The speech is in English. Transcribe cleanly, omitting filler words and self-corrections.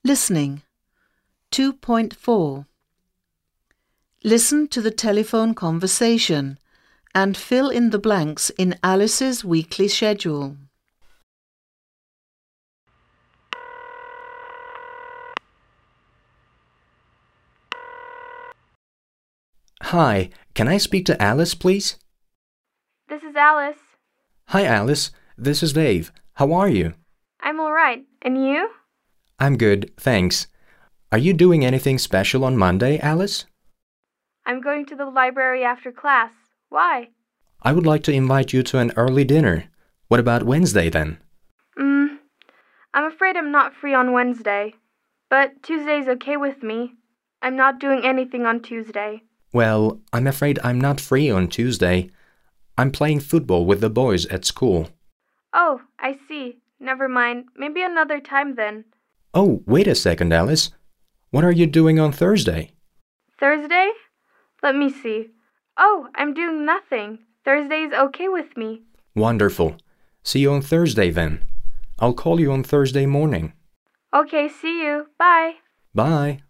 Listening. 2.4. Listen to the telephone conversation and fill in the blanks in Alice's weekly schedule. Hi, can I speak to Alice, please? This is Alice. Hi, Alice. This is Dave. How are you? I'm all right. And you? I'm good, thanks. Are you doing anything special on Monday, Alice? I'm going to the library after class. Why? I would like to invite you to an early dinner. What about Wednesday then? I'm afraid I'm not free on Wednesday. But Tuesday's okay with me. I'm not doing anything on Tuesday. Well, I'm afraid I'm not free on Tuesday. I'm playing football with the boys at school. Oh, I see. Never mind. Maybe another time then. Oh, wait a second, Alice. What are you doing on Thursday? Thursday? Let me see. Oh, I'm doing nothing. Thursday's okay with me. Wonderful. See you on Thursday then. I'll call you on Thursday morning. Okay, see you. Bye. Bye.